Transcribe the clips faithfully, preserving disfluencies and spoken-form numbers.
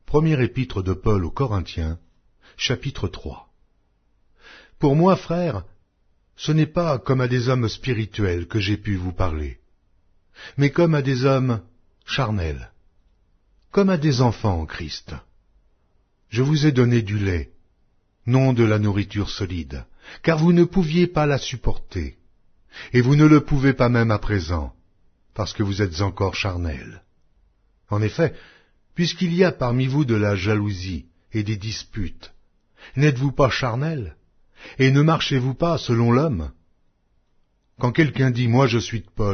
Première épître de Paul aux Corinthiens, chapitre trois. Pour moi, frères, ce n'est pas comme à des hommes spirituels que j'ai pu vous parler, mais comme à des hommes charnels, comme à des enfants en Christ. Je vous ai donné du lait, non de la nourriture solide, car vous ne pouviez pas la supporter, et vous ne le pouvez pas même à présent, parce que vous êtes encore charnels. En effet, puisqu'il y a parmi vous de la jalousie et des disputes, n'êtes-vous pas charnels, et ne marchez-vous pas selon l'homme? Quand quelqu'un dit « Moi je suis de Paul »,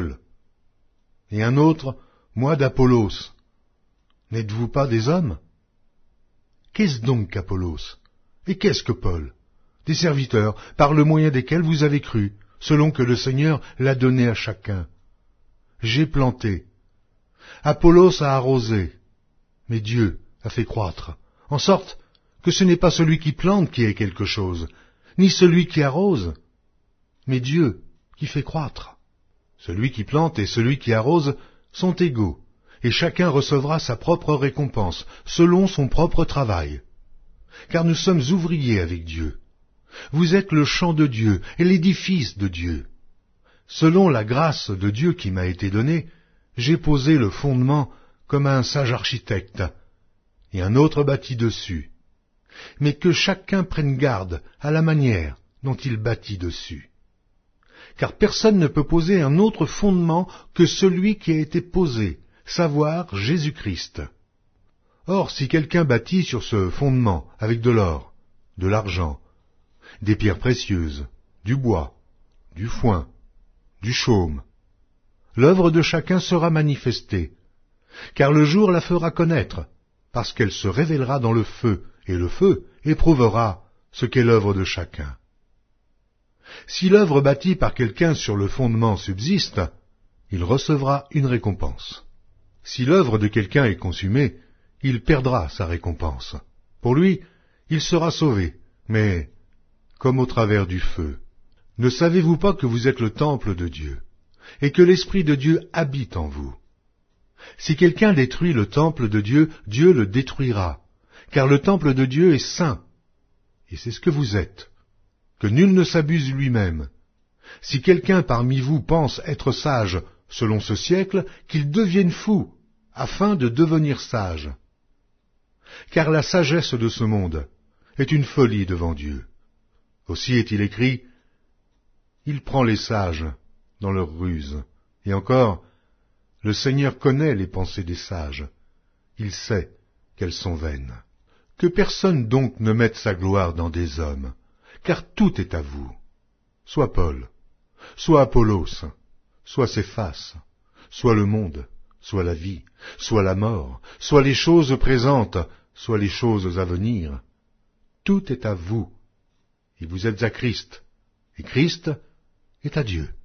et un autre « Moi d'Apollos », n'êtes-vous pas des hommes? Qu'est-ce donc qu'Apollos? Et qu'est-ce que Paul? Des serviteurs, par le moyen desquels vous avez cru, selon que le Seigneur l'a donné à chacun. J'ai planté, Apollos a arrosé, mais Dieu a fait croître, en sorte que ce n'est pas celui qui plante qui est quelque chose, ni celui qui arrose, mais Dieu qui fait croître. Celui qui plante et celui qui arrose sont égaux, et chacun recevra sa propre récompense, selon son propre travail. Car nous sommes ouvriers avec Dieu. Vous êtes le champ de Dieu et l'édifice de Dieu. Selon la grâce de Dieu qui m'a été donnée, j'ai posé le fondement comme un sage architecte, et un autre bâtit dessus. Mais que chacun prenne garde à la manière dont il bâtit dessus. Car personne ne peut poser un autre fondement que celui qui a été posé, savoir Jésus-Christ. Or, si quelqu'un bâtit sur ce fondement avec de l'or, de l'argent, des pierres précieuses, du bois, du foin, du chaume, l'œuvre de chacun sera manifestée, car le jour la fera connaître, parce qu'elle se révélera dans le feu, et le feu éprouvera ce qu'est l'œuvre de chacun. Si l'œuvre bâtie par quelqu'un sur le fondement subsiste, il recevra une récompense. Si l'œuvre de quelqu'un est consumée, il perdra sa récompense. Pour lui, il sera sauvé, mais comme au travers du feu. Ne savez-vous pas que vous êtes le temple de Dieu, et que l'Esprit de Dieu habite en vous? Si quelqu'un détruit le temple de Dieu, Dieu le détruira, car le temple de Dieu est saint, et c'est ce que vous êtes. Que nul ne s'abuse lui-même. Si quelqu'un parmi vous pense être sage selon ce siècle, qu'il devienne fou, afin de devenir sage. Car la sagesse de ce monde est une folie devant Dieu. Aussi est-il écrit, « Il prend les sages dans leur ruse. » Et encore, « Le Seigneur connaît les pensées des sages. Il sait qu'elles sont vaines. » Que personne donc ne mette sa gloire dans des hommes, car tout est à vous. Soit Paul, soit Apollos, soit Céphas, soit le monde, soit la vie, soit la mort, soit les choses présentes, soit les choses à venir. Tout est à vous, et vous êtes à Christ, et Christ est à Dieu.